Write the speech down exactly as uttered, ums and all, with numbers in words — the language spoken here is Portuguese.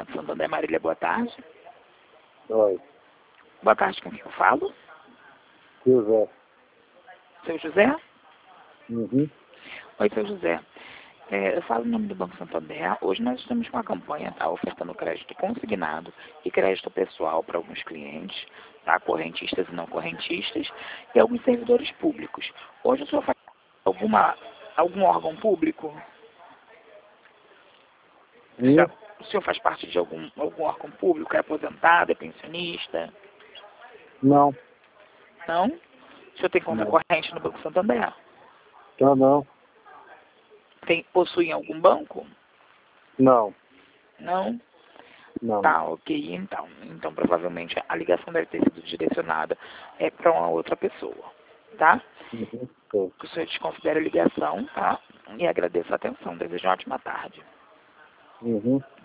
Banco Santander. Marília, boa tarde. Oi. Boa tarde, com quem eu falo? José. Seu José? Uhum. Oi, seu José. É, eu falo em nome do Banco Santander. Hoje nós estamos com uma campanha, tá? Ofertando crédito consignado e crédito pessoal para alguns clientes, tá? Correntistas e não correntistas, e alguns servidores públicos. Hoje o senhor faz alguma, algum órgão público? Hum? Já- o senhor faz parte de algum, algum órgão público? É aposentado? É pensionista? Não. Não? O senhor tem conta Não. corrente no Banco Santander? Não, não. Tem, possui em algum banco? Não. Não? Não. Tá, ok, então. Então, provavelmente, a ligação deve ter sido direcionada é, para uma outra pessoa, tá? Uhum. Sim. Que o senhor desconsidere a ligação, tá? E agradeço a atenção. Desejo uma ótima tarde. Uhum.